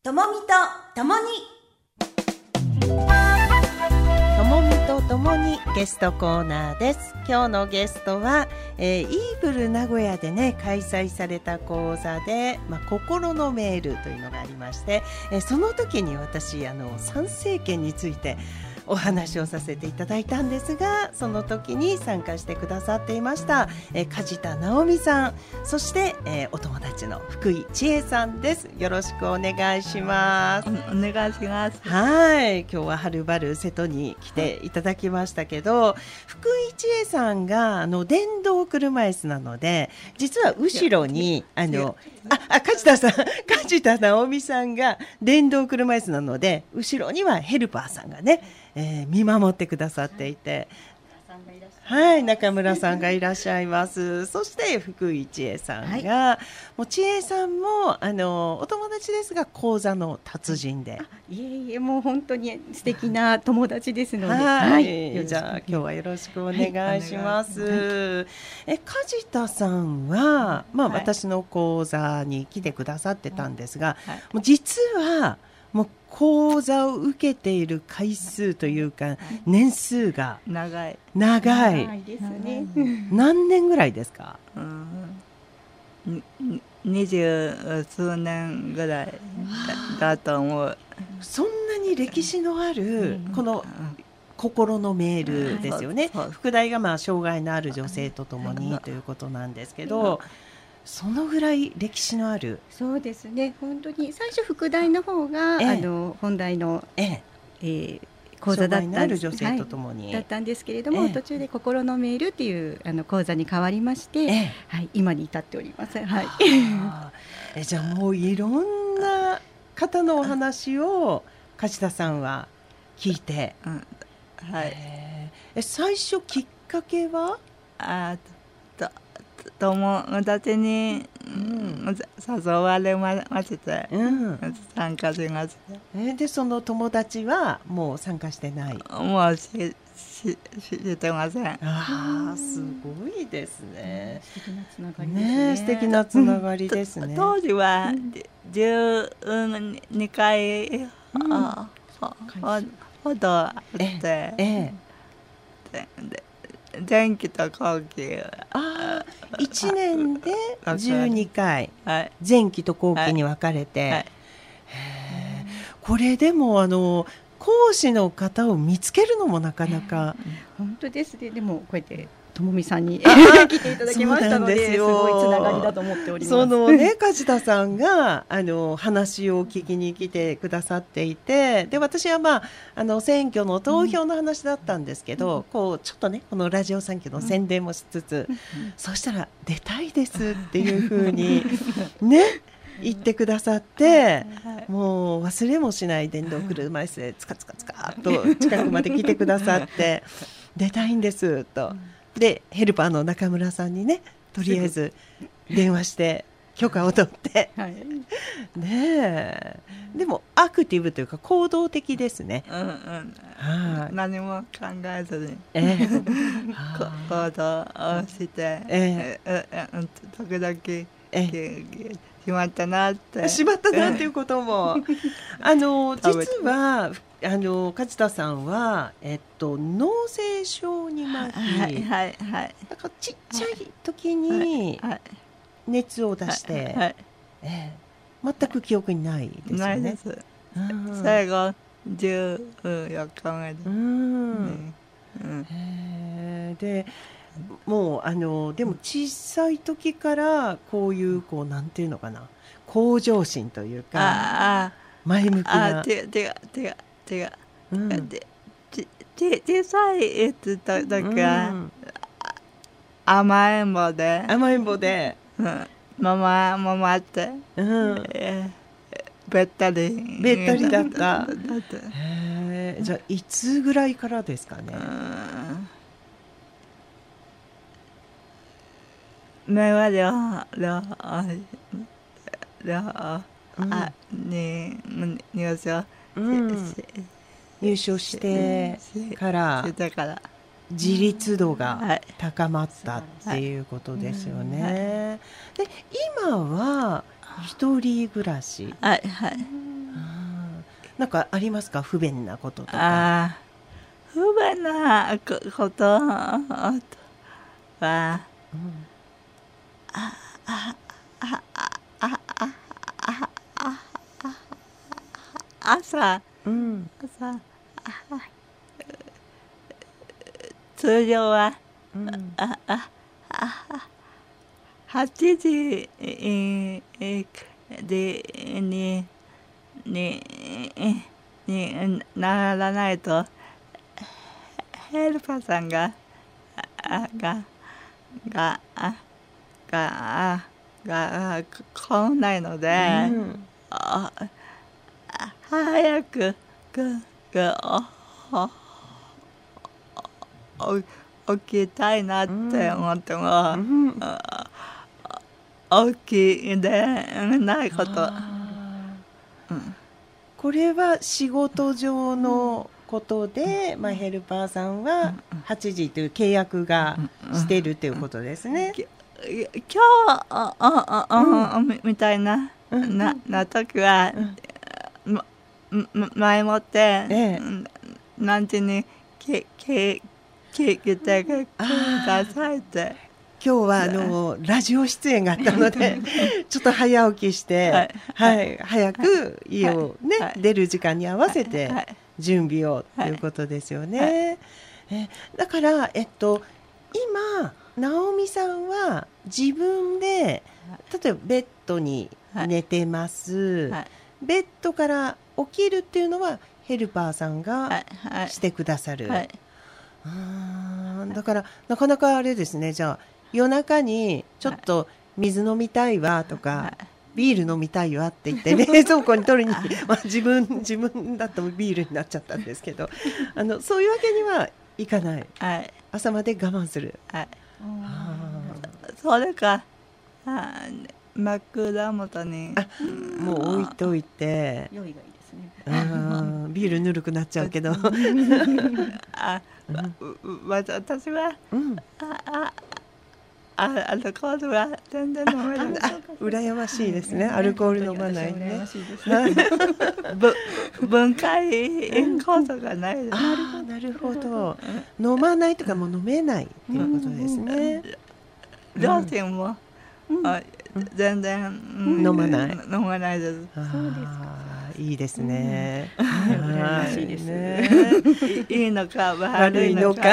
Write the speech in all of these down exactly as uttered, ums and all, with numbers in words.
ともみとともにともみとともにゲストコーナーです。今日のゲストは、えー、イーグル名古屋でね開催された講座で、まあ、心のメールというのがありまして、えー、その時に私あの参政権についてお話をさせていただいたんですが、その時に参加してくださっていました、えー、梶田直美さん、そして、えー、お友達の福井千恵さんです。よろしくお願いします。 お, お願いします。 はい、今日ははるばる瀬戸に来ていただきましたけど、福井千恵さんがあの電動車椅子なので、実は後ろにあのああ梶田さん梶田直美さんが電動車椅子なので、後ろにはヘルパーさんがね、えー、見守ってくださっていて、はい、中村さんがいらっしゃいます。そして福井千恵さんが、はい、もう千恵さんもあのお友達ですが講座の達人で、 いえいえ、もう本当に素敵な友達ですので、 はいはい、じゃあ今日はよろしくお願いします、はい、え梶田さんは、まあ、はい、私の講座に来てくださってたんですが、はい、もう実はもう講座を受けている回数というか年数が長い長い、 長いですね。 何年ぐらいですか？ うん、二十数年ぐらい だ, だと思う。 そんなに歴史のあるこの心のメールですよね。副題がまあ障害のある女性とともにということなんですけど、そのぐらい歴史のある。 そうですね、本当に最初副題の方が、ええ、あの本題の、えええー、講座だったんです。 障害のある女性とともに、 はい、だったんですけれども、ええ、途中で心のメールっていうあの講座に変わりまして、ええ、はい、今に至っております。はい、 えじゃあもういろんな方のお話を梶田さんは聞いて、うん、はい、えー、最初きっかけはあ友達に、うん、誘われまして、うん、参加しました。 えでその友達はもう参加してない？ もうしししてません。 ああ、すごいですね。 素敵なつながりですね。 ね、素敵なつながりですね。 当時はじゅうにかい、うん、ほどあって、えええで前期と後期、 あいちねんでじゅうにかい、はい、前期と後期に分かれて、はいはい、へこれでもあの講師の方を見つけるのもなかなか、 本当ですね。でもこうやってともみさんに来ていただきましたので、すごいつながりだと思っております。 そのね、梶田さんがあの話を聞きに来てくださっていて、で私は、まあ、あの選挙の投票の話だったんですけど、うん、こうちょっとねこのラジオ産業の宣伝もしつつ、うん、そうしたら出たいですっていうふうにね言ってくださって、もう忘れもしない電動車椅子でつかつかつかっと近くまで来てくださって出たいんですと。でヘルパーの中村さんにねとりあえず電話して許可を取って、はい、ねえでもアクティブというか行動的ですね、うんうん、 は何も考えずに、えー、行動をして、えーえー、時々、えーしまったなってしまったなっていうこともあの実はあの梶田さんは、えっと、脳性小児麻痺、はいはいはい、だからちっちゃい時に熱を出して、はいはいはい、えー、全く記憶にないですよね。 ないです、うん、最後じゅうよっかまえで、うんね、 うん、へでもうあのでも小さい時からこういうこうなんていうのかな、向上心というか、あ前向きな、 あ違う違う違う違う、うん、でちち小さいやつとだから、うん、甘えん坊で甘えん坊で、 うん、ママママって、うんえー、べったりべったりだっただってへじゃあいつぐらいからですかね。 目は両両両あに入賞、うん、 入賞してから自立度が高まったっていうことですよね。で今は一人暮らし、 はいはい、 なんかありますか、不便なこととか。 あ不便なことは、うん、ああああああああ朝、うん、朝通常は、うん、あああはちじでにににならないとヘルパーさんががががが来ないので、うん、あ早くが起きたいなって思っても、うんうん、起きでないこと、 うん、これは仕事上のことで、まあ、ヘルパーさんははちじという契約がしてるということですね。 今日あああ、うん、みたいな、うん、な, な時は、うん、ま、前もって、ええ、何時に来てくださいって。 今日はあのラジオ出演があったのでちょっと早起きして、はいはい、早く家を、ね、はい、出る時間に合わせて準備をということですよね。はいはい、えだから、えっと、今直美さんは自分で例えばベッドに寝てます、はい、ベッドから起きるっていうのはヘルパーさんがしてくださる、はいはい、あだからなかなかあれですね。じゃあ夜中にちょっと水飲みたいわとか、はい、ビール飲みたいわって言って冷蔵庫に取りに、まあ、自分自分だとビールになっちゃったんですけどあのそういうわけにはいかない、はい、朝まで我慢する、はい、 それか枕元にもう置いといて用意がいいですね。 あビールぬるくなっちゃうけどあ、うん、私は、うん、あああアルコールは全然飲めない。 羨ましいですね。アルコール飲まないね。 分解酵素がないです。 あなるほど。飲まないとかもう飲めないっていうことですね。 両親も、うん、全然、うん、 飲まない。 飲まないです。 そうですか。いいですね。 羨ましいですね。 いいのか悪いのか。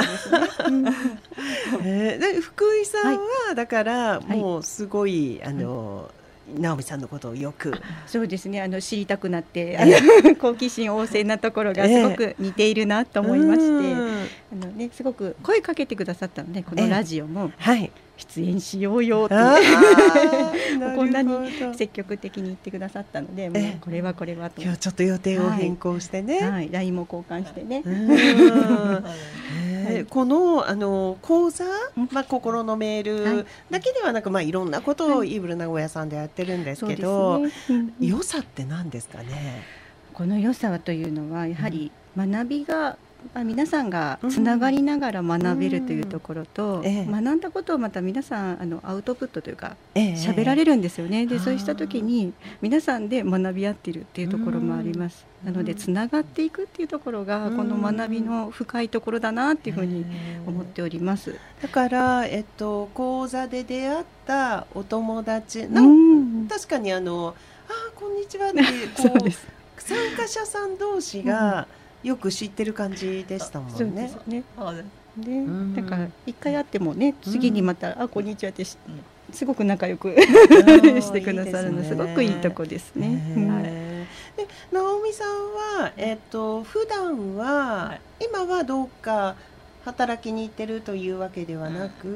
えー、で福井さんはだからもうすごい、はい、あの直美さんのことをよくそうですねあの知りたくなって、えー、好奇心旺盛なところがすごく似ているなと思いまして、えーあのね、すごく声かけてくださったのでこのラジオも出演しようよって、えー、こんなに積極的に言ってくださったのでもうこれはこれはと今日ちょっと予定を変更してね、 はいはい、ライン も交換してねえー、この、あの講座、まあ、心のメールだけではなく、まあ、いろんなことをイーブル名古屋さんでやってるんですけど、はいね、良さって何ですかね。 この良さというのはやはり学びが、まあ、皆さんがつながりながら学べるというところと、うんええ、学んだことをまた皆さんあのアウトプットというか喋、え、られるんですよね。でそうした時に皆さんで学び合っているっていうところもあります。なのでつながっていくっていうところがこの学びの深いところだなっていうふうに思っております。 だから、えっと、講座で出会ったお友達の確かにあのあこんにちはってこう参加者さん同士がよく知ってる感じでしたもんね。 そうですね。でだから一回会ってもね次にまたあこんにちはってすごく仲良くしてくださるのすごくいいとこですね。 で直美さんは、えー、と普段は、はい、今はどうか働きに行ってるというわけではなく、うん、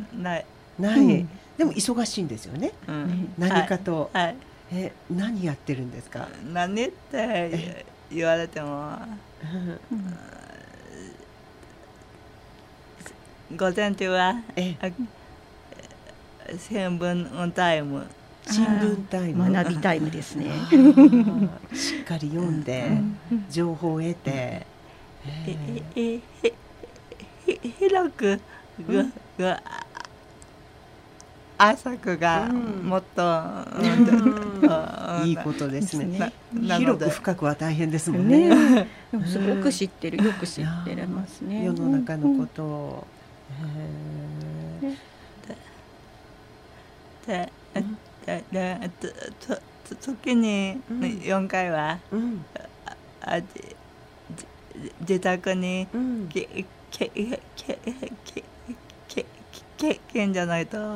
ないない、うん、でも忙しいんですよね、うん、何かと、 はいはい、 え何やってるんですか。 何って言われても、うん、午前中はえ新聞タイム新聞タイム学びタイムですねしっかり読んで情報を得て広くが浅くがもっと、 いいことですね。広く深くは大変ですもんね。 でもすごく知ってる、よく知ってますね。 世の中のことを。 で、で、で、時によんかいは自宅に近所の人を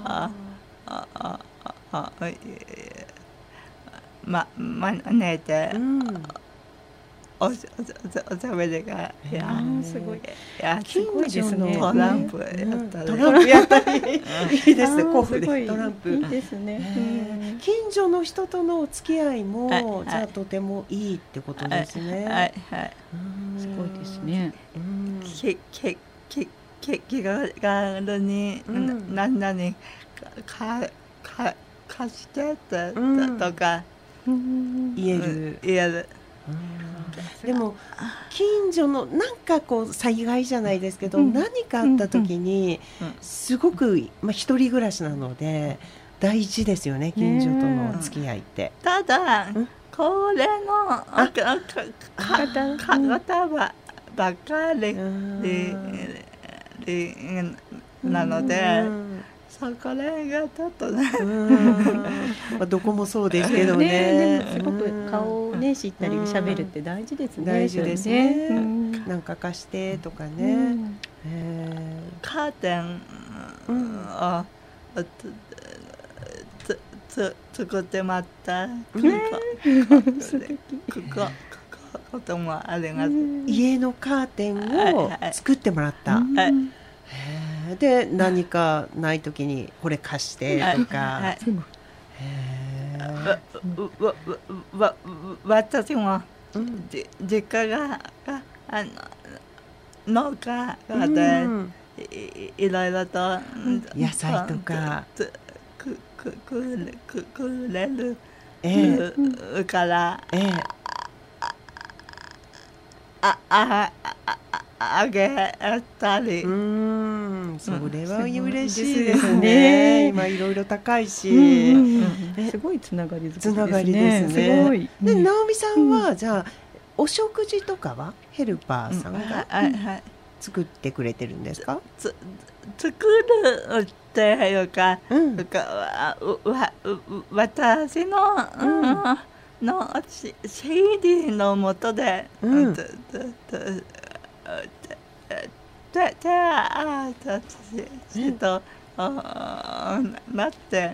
ま招いておしゃべりが、いやすごい、いやすごいですね。トランプやったり、 トランプやったり、いいですね。甲府でトランプ。 いいですね。 近所の人とのお付き合いもじゃあとてもいいってことですね。 はいはい。 すごいですね。 けけけけ気軽に何々かか貸してってとか言える言える。 でも近所のなんかこう災害じゃないですけど、うん、何かあった時にすごく、まあ、一人暮らしなので大事ですよね、近所とのお付き合いって。 ただこれの方ばばかりなので、そこらがちょっとね、 まあどこもそうですけどね。 すごく顔をね知ったり喋るって大事ですね。 大事ですね。なんか貸してとかね。 カーテンをつ作ってもらったこともあります。 家のカーテンを作ってもらった。で何かない時にこれ貸してとか。 私も実家が農家でいろいろと野菜とかくくくくくれるからあああげたり、 うん、それは嬉しいですね。今いろいろ高いし、 すごいつながりつながりですね。すごい。で、直美さんはじゃあお食事とかはヘルパーさんが作ってくれてるんですか？ つ作るっていうか、私のの シーディー の元で。じゃあ私となって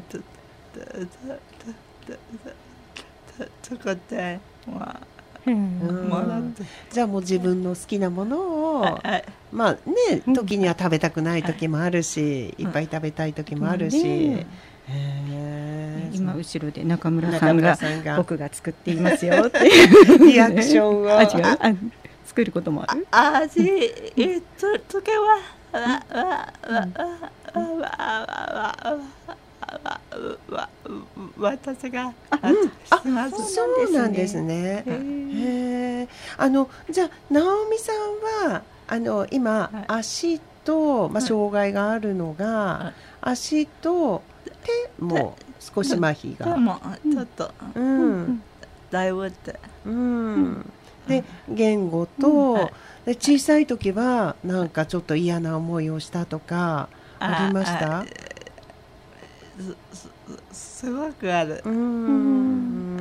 作ってもらって、 じゃあもう自分の好きなものをまあね、時には食べたくない時もあるし、いっぱい食べたい時もあるし。 今後ろで中村さんが僕が作っていますよってリアクションをあ違うあ作ることもある。 味つつけはわわわわわ私があそうなんですね。へえ。あのじゃあ直美さんはあの今足とまあ障害があるのが足と手も少し麻痺が。 でもちょっとだいぶって。 で言語と、で小さい時はなんかちょっと嫌な思いをしたとかありました？ す, す, すごくある。うんうん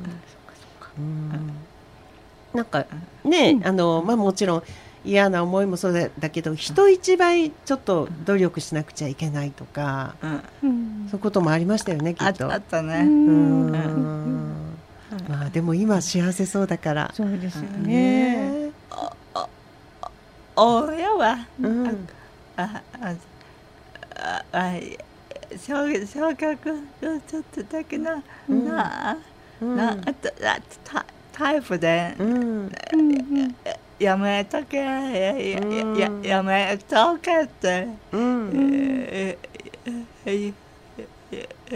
なんかね、あのまあもちろん嫌な思いもそうだけど、人一倍ちょっと努力しなくちゃいけないとか、うん、そういうこともありましたよね、きっと。 あったね。 うんうんまあでも今幸せそうだから。 そうですよね。 親は、うん、ああああ小小学ちょっとだけな、うん、ななタタイプで、うん、やめとけやややめとけって、うん、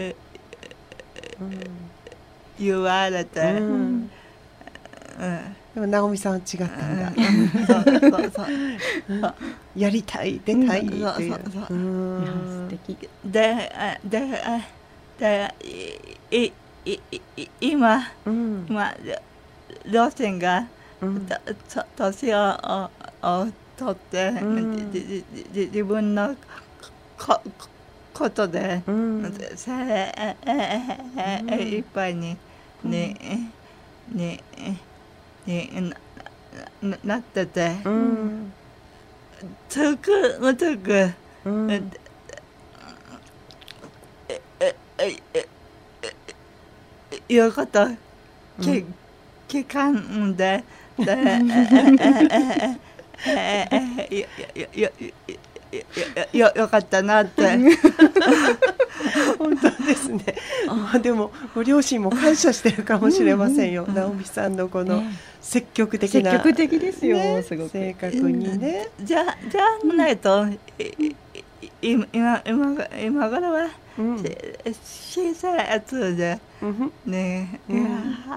言われて、うんうんでも直美さんは違ったんだ。 そうそうそうやりたい出たいっていう。 そうそうそう。 うんいや素敵。 でででいいいい今うん今両親がうんとと年をを取ってうんじじじ自分のこことでうん精いっぱいにににになななっててうんつくつくうんええええいうことき聞かんででよよよよかったなって本当ですね。まあでもご両親も感謝してるかもしれませんよ。直美さんのこの積極的な積極的ですよ、 ねすごく性格にね。 じゃじゃないとい今今今今頃はうん小さいやつでうんねいうんや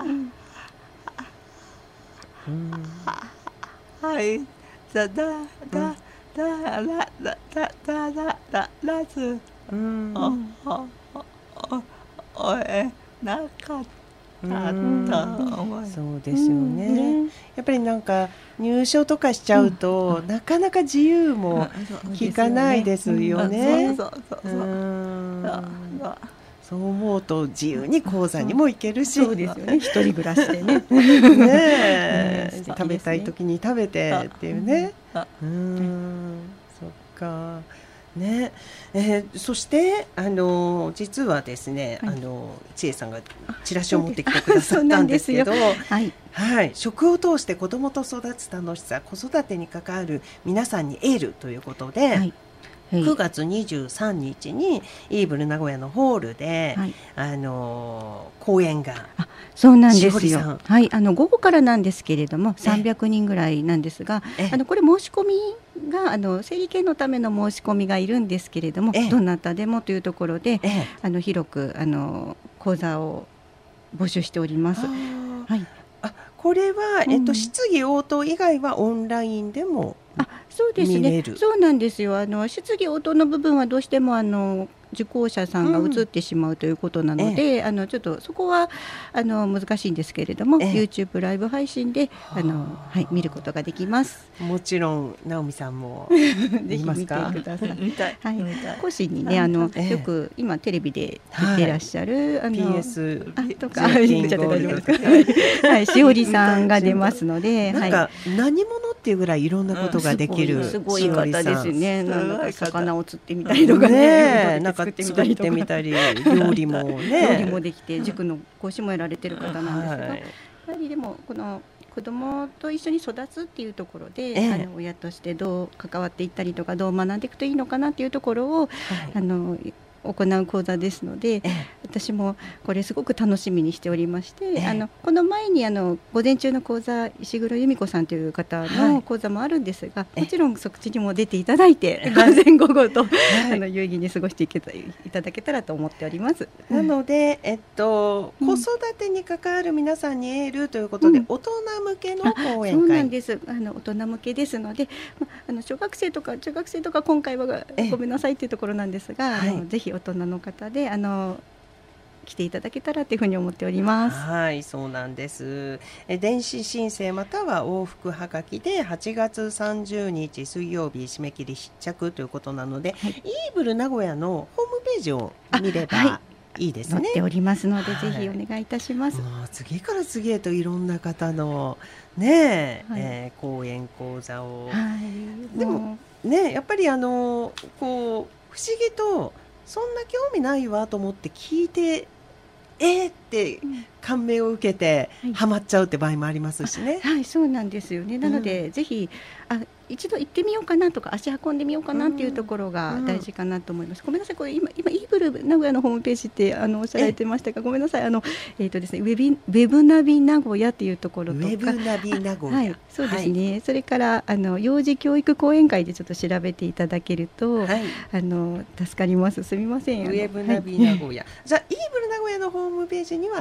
うんはいだだだだらだだだだだらずうんおおおおえなかったと思う。 そうですよね。やっぱりなんか入所とかしちゃうと、なかなか自由も聞かないですよね。 そうそうそううそうんそうそう思うと自由に講座にも行けるし、 そうですよね、一人暮らしでね。 ねえね素敵ですね食べたい時に食べてっていうね。 あうーん、そっか。ね、えーそしてあの実はですね、 はいあの千恵さんがチラシを持ってきてくださったんですけど、 はい、 はい、食を通して子どもと育つ楽しさ、子育てに関わる皆さんにエールということで、 はい、 くがつにじゅうさんにちにイーブル名古屋のホールで、 はい、 あの講演がそうなんですしほりさんよ。はい、あの午後からなんですけれども、さんびゃくにんぐらいなんですが、 えあのこれ申し込みがあの整理券のための申し込みがいるんですけれども、 ええどなたでもというところで、 ええあの広くあの講座を募集しております。 あーはい。 あこれは、えっと、 うん質疑応答以外はオンラインでもあ、そうですね。 見れるそうなんですよ。あの質疑応答の部分はどうしてもあの受講者さんが映ってしまうということなので、あのちょっとそこはあの難しいんですけれども、 ええ YouTube ライブ配信であのはい見ることができます。 もちろん直美さんもぜ見ひ見てますかください。 見たいはい見たい講師にねあの、 ええよく今テレビで出てらっしゃる、あのピーエスあとか税金言っちゃって大丈夫ですか。 ゴールはい、しおりさんが出ますので、はい。 なんか何者っていうぐらいいろんなことができる、 すごい方ですね。 すごいなんだか方魚を釣ってみたりとかねね、 えなんか作ってみ作ったりとかてみたり料理もね料理もできて塾の講師もやられてる方なんですが、 はいやはりでもこの子供と一緒に育つっていうところで、 ええあの親としてどう関わっていったりとかどう学んでいくといいのかなっていうところをはいあの行う講座ですので、 ええ私もこれすごく楽しみにしておりまして、 ええあのこの前にあの午前中の講座石黒由美子さんという方はいの講座もあるんですが、 ええもちろんそっちにも出ていただいて、午前午後と、 いあの有意義に過ごしていけたいただけたらと思っております。 なので、えっと、 うん子育てに関わる皆さんにエールということで、 うん大人向けの講そう演会なんです。あの大人向けですので、まあの小学生とか中学生とか今回はええごめんなさいというところなんですが、 はいあのぜひ大人の方であの来ていただけたらというふうに思っております。 はい、そうなんです。え電子申請または往復はがきではちがつさんじゅうにち水曜日締め切り必着ということなので、 はいイーブル名古屋のホームページを見れあはばいいですね。 載っておりますので、 はいぜひお願いいたします。 もう次から次へといろんな方のねえ、 はいえー講演講座を、 はい。 でもねやっぱりあのこう不思議とそんな興味ないわと思って聞いてえーってうん感銘を受けてはいハマっちゃうって場合もありますしね。 はい、そうなんですよね。なので、ぜひあ一度行ってみようかなとか足運んでみようかなっていうところが大事かなと思います。ごめんなさい、これ今今イーブル名古屋のホームページってあのおっしゃられてましたが、ごめんなさい。あのえっ、とですね、ウェビウェブナビ名古屋っていうところウとか、 ェブナビ名古屋、 はい、そうですね。それからあの幼児教育講演会でちょっと調べていただけると、 はい、はいあの助かります。すみません。 ウェブナビはい名古屋、じゃあイーブル名古屋のホームページには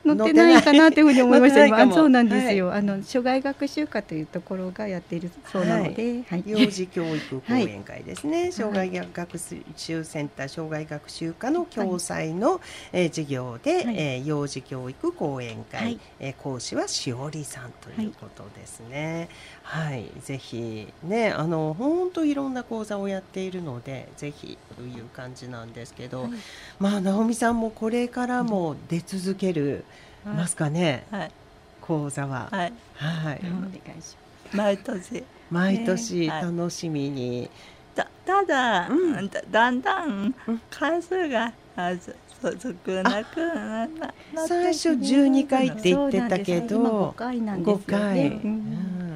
載ってないかなというふうに思いました。今そうなんですよ、 はい、 あの諸外学習科というところがやっているそうなので、 はい、幼児教育講演会ですね、はい、障害学習センター障害学習科の共催の、はい、えー、授業で、はい、えー、幼児教育講演会、はい、えー、講師はしおりさんということですね。はい、はい、ぜひね、あの本当いろんな講座をやっているのでぜひという感じなんですけど、はい、まあ直美さんもこれからも出続ける、はい、ますかね、はい、講座は、はいはい、お願いします。毎年毎年楽しみに、 ね、はい、た, ただ、うん、だ, だんだん回数が、うん、少なくなって、 最初じゅうにかいって言ってたけどごかいなんですよね。ごかい、うんうん、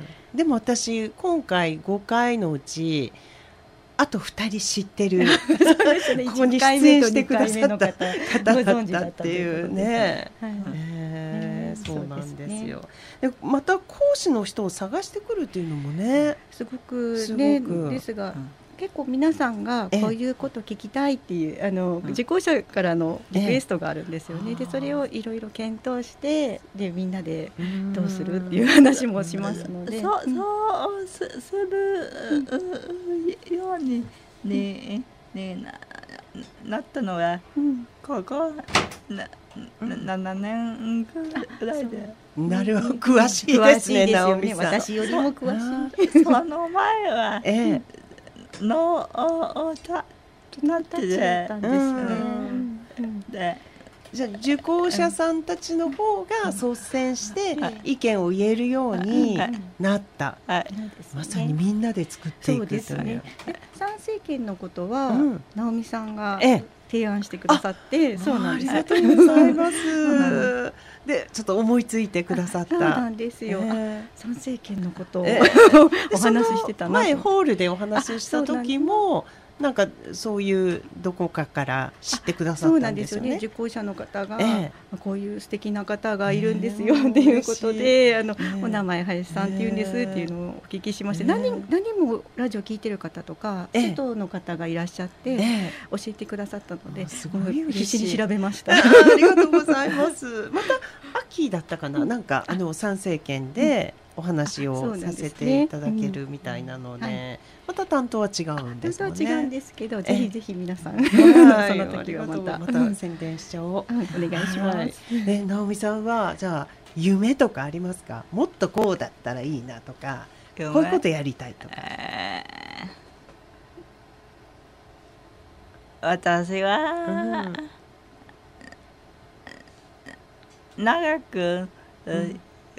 でも私今回ごかいのうちあとふたり知ってるそうですね、 ここに出演してくださった方だったっていうね、はい、えー、そうなんですよ。でまた講師の人を探してくるっていうのもね、 すごくね、ですが、うん、結構皆さんがこういうこと聞きたいっていうあの、うん、受講者からのリクエストがあるんですよね。でそれをいろいろ検討してでみんなでどうするっていう話もしますので、 そうそうするようにね、ね、な, なったのは、うん、ここなななねんぐらいで。 なるほど、詳しいですね、直美さん。 私よりも詳しい。 その前は、ええ、のおたなってたんですよね。で、 じゃあ受講者さんたちの方が率先して意見を言えるようになった。はいはい、まさにみんなで作っていくという。 そうですね。参政権のことは、うん、直美さんが提案してくださって、そうなんです。 ありがとうございます。でちょっと思いついてくださった。 そうなんですよ。えー、参政権のことを、えー、お話ししてたな。 前ホールでお話しした時もなんかそういうどこかから知ってくださったんですよね。 そうなんですよね。受講者の方が、えー、こういう素敵な方がいるんですよっていうことで、えー、あの、えー、お名前林さんっていうんですっていうのをお聞きしまして、えー、何, 何もラジオ聞いてる方とか、えー、外の方がいらっしゃって、えー、教えてくださったので、すごい必死に調べました。 ありがとうございます。また秋だったかな、なんかあの参政権でお話をさせていただけるみたいなので、ね、うんはい、また担当は違うんですもんね。 担当は違うんですけど、ぜひぜひ皆さんその時はまたまた宣伝しちゃおう。 うん、お願いします。はい、 え直美さんはじゃあ夢とかありますか？もっとこうだったらいいなとか、こういうことやりたいとか。えー、私は、うん、長く、うん、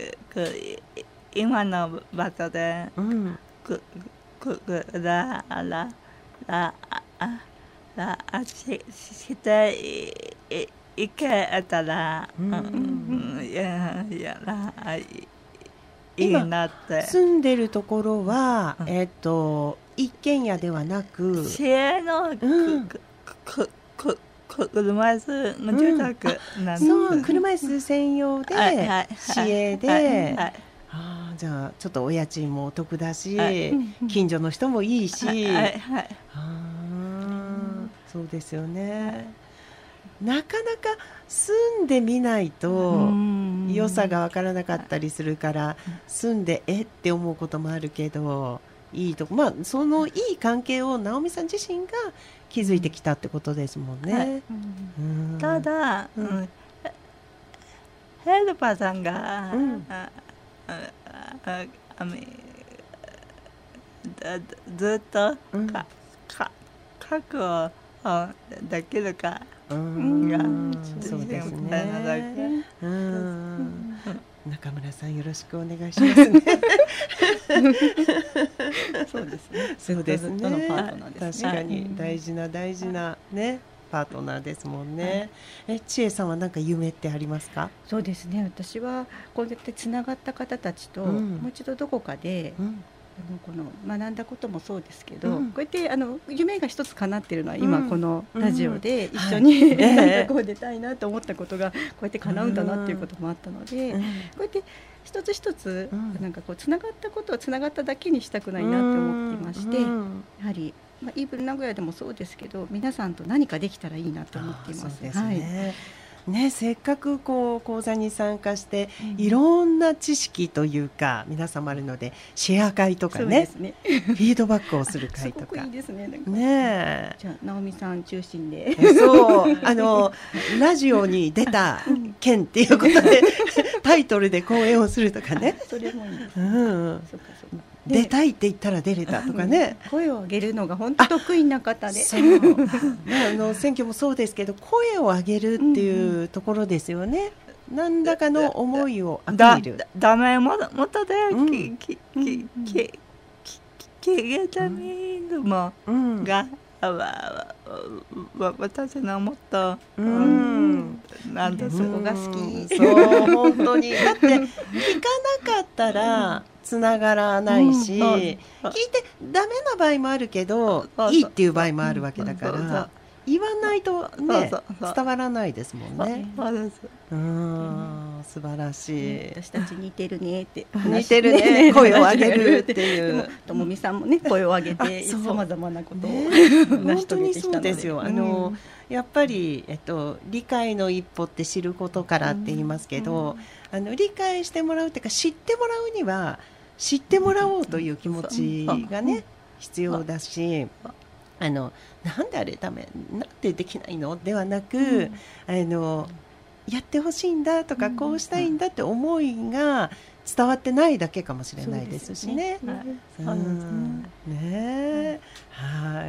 今の場所で、うん、くくくらららららししていけたら、うんうん、いやいやらいいいなって。 住んでるところは、うん、えっと一軒家ではなく市営の、うん、くくくく車椅子の住宅なんです、 うん、そう車椅子専用で、はいはい、市営で、はいはいはい、あじゃあちょっとお家賃もお得だし、はい、近所の人もいいし、はいはいはい、あそうですよね。なかなか住んでみないと良さが分からなかったりするから住んでえって思うこともあるけど、いいとこ、まあそのいい関係を直美さん自身が築いてきたってことですもんね。はい、 うんただ、うん、ヘルパーさんが、うん、ああああずっと、うん、かか確保できるかが、 そうですね。うん中村さんよろしくお願いしますね。 そうですね。 そうですね。確かに大事な大事なねパートナーですもんね。え千恵さんは何か夢ってありますか？ そうですね。私はこうやってつながった方たちと、うん、もう一度どこかで、うん、あのこの学んだこともそうですけど、うん、こうやってあの夢が一つ叶っているのは今、うん、このラジオで一緒に、うんはい、なんかこう出たいなと思ったことがこうやって叶うんだなっていうこともあったので、うん、こうやって一つ一つ、うん、なんかこうつながったことはつながっただけにしたくないなって思っていまして、うん、やはり、まあ、イーブル名古屋でもそうですけど皆さんと何かできたらいいなと思っています。 そうですね。 ね、せっかくこう講座に参加して、うん、いろんな知識というか皆様あるのでシェア会とか ね, ねフィードバックをする会とかすごくいいですね。なんかねじゃあ直美さん中心でそうあのラジオに出た件っていうことでタイトルで講演をするとかねそれもいいです、 ね、うん、そうかそうか出たいって言ったら出れたとかね、 うん、声を上げるのが本当得意な方でそう、ね、あの選挙もそうですけど声を上げるっていうところですよね、うん、何らかの思いをアピールだダメもとで聞けてみるもが、うん、わわ私のもっと、うん、なんでそこが好き、 そう本当にだって聞かなかったらつながらないし、うん、聞いてダメな場合もあるけどいいっていう場合もあるわけだから言わないとね伝わらないですもんね。うん、素晴らしい。 私たち似てるねって似てるね声を上げるっていうともみさんもね声を上げてさまざまなことを本当にそうですよ。あのやっぱり、えっと、理解の一歩って知ることからって言いますけど、あの理解してもらうっていうか知ってもらうには知ってもらおうという気持ちがね必要だし、あのなんであれダメなんでできないのではなく、うん、あのやってほしいんだとか、うん、こうしたいんだって思いが伝わってないだけかもしれないですしね。はい、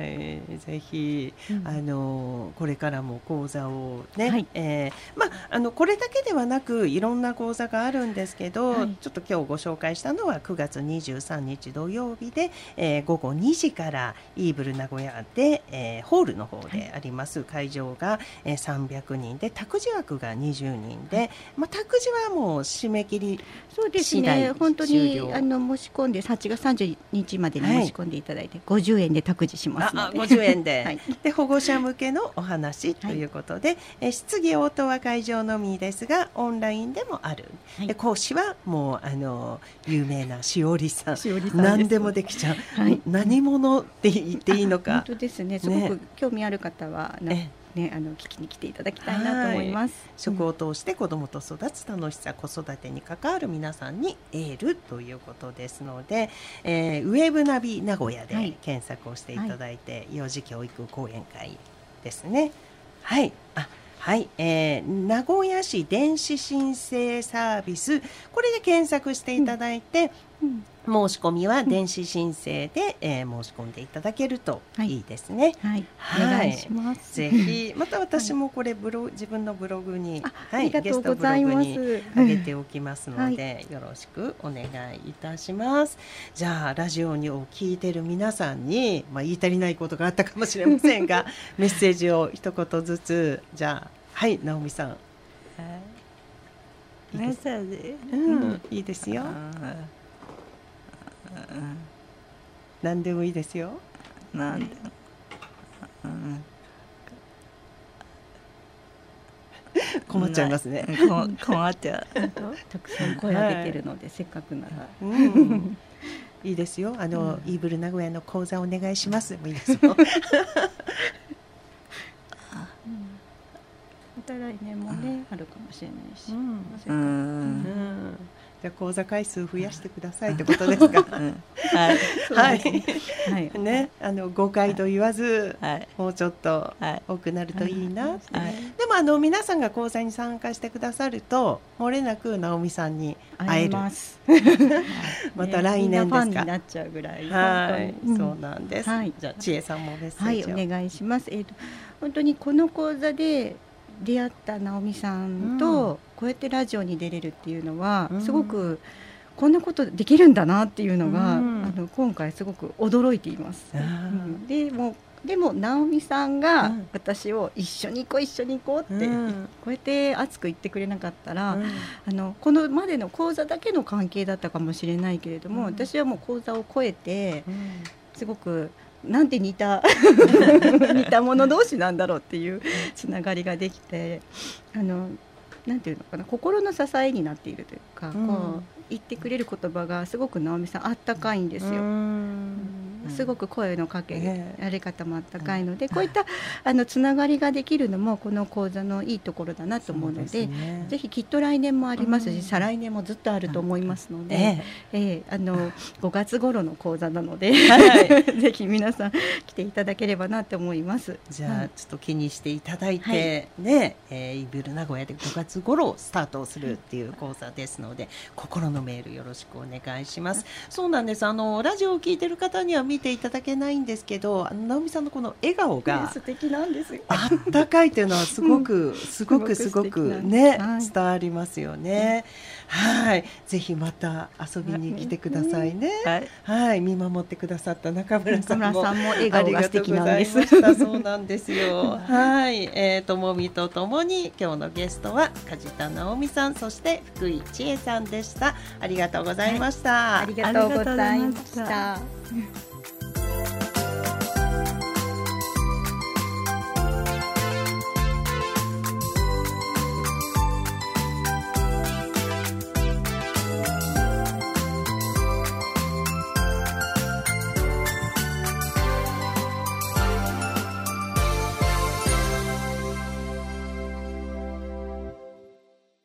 ぜひ、うん、あのこれからも講座をね、はい、えーま、あのこれだけではなくいろんな講座があるんですけど、はい、ちょっと今日ご紹介したのはくがつにじゅうさんにち土曜日で、えー、ごごにじからイーブル名古屋で、えー、ホールの方であります、はい、会場が、えー、さんびゃくにんで託児枠がにじゅうにんで、はい、ま、託児はもう締め切りそうですね、本当にあの申し込んではちがつさんじゅうにちまでに申し込んでいただいて、はい、ごじゅうえんで託児しますので、 あごじゅうえんで、はい、で保護者向けのお話ということで、はい、え質疑応答は会場のみですがオンラインでもある、はい、で講師はもうあの有名なしおりさん、しおりさん何でもできちゃう、はい、何者って言っていいのか、 本当ですね、すごく興味ある方はねね、あの聞きに来ていただきたいなと思います。 食を通して子どもと育つ楽しさ、子育てに関わる皆さんにエールということですので、えー、ウェブナビ名古屋で検索をしていただいて、はい、幼児教育講演会ですね。はい、あはい、えー、名古屋市電子申請サービス、これで検索していただいて、うんうん、申し込みは電子申請で、えー、申し込んでいただけるといいですね。 はい、はいはい、お願いします。 ぜひまた私もこれブロ自分のブログに、 はい、ゲストブログに上げておきますので、はい、よろしくお願いいたします。じゃあラジオを聞いている皆さんに、まあ、言い足りないことがあったかもしれませんがメッセージを一言ずつ、じゃあはい直美さん、 メッセージ、 うん、いいですよ。何でもいいですよ。 何でも、うん、 困っちゃいますね。 困っちゃう。 たくさん声上げてるので、はい、せっかくなら、 うん、いいですよ。あの、うん、イーブル名古屋の講座お願いしますもいいですよ。 また来年もね、あるかもしれないし、 うんうんうんじゃあ講座回数増やしてくださいってことですか。はいはい、ね、あの誤解と言わず、はい、もうちょっと多くなるといいな、はい、でもあの皆さんが講座に参加してくださると漏れなく直美さんに会える。ますまた来年ですか。 みんなファンになっちゃうぐらい。 はい、うん、そうなんです。はい、じゃあ千恵さんもメッセージを。 はい、お願いします。えっと本当にこの講座で出会った直美さんと、うん、こうやってラジオに出れるっていうのは、うん、すごくこんなことできるんだなっていうのが、うん、あの今回すごく驚いています。うん、でもでも直美さんが私を一緒に行こう一緒に行こうって、うん、こうやって熱く言ってくれなかったら、うん、あのこのまでの講座だけの関係だったかもしれないけれども、うん、私はもう講座を超えて、うん、すごくなんて似た似た者同士なんだろうっていうつながりができて、あのなんていうのかな、心の支えになっているというか、うん、こう言ってくれる言葉がすごく直美さんあったかいんですよ。うんすごく声のかけられ方もあったかいので、こういったあのつながりができるのもこの講座のいいところだなと思うので、ね、ぜひきっと来年もありますし、再来年もずっとあると思いますので、えええー、あのごがつ頃の講座なので、はい、ぜひ皆さん来ていただければなと思います。 じゃあ、はい、ちょっと気にしていただいて、はい、ね、えー、イブル名古屋でごがつ頃スタートをするっていう講座ですので、心のメールよろしくお願いします。そうなんです。あのラジオを聞いてる方には見ていただけないんですけど、あの直美さんのこの笑顔が素敵なんですよ。 あったかいというのはすごく、うん、すごくすごくね、はい、伝わりますよね。はい、ぜひまた遊びに来てくださいね。はい、はい、見守ってくださった中村さんも、 中村さんも笑顔が素敵なんです。 そうなんですよ。はい、えー、ともみとともに今日のゲストは梶田直美さん、そして福井千恵さんでした。ありがとうございました。 はい、ありがとうございました。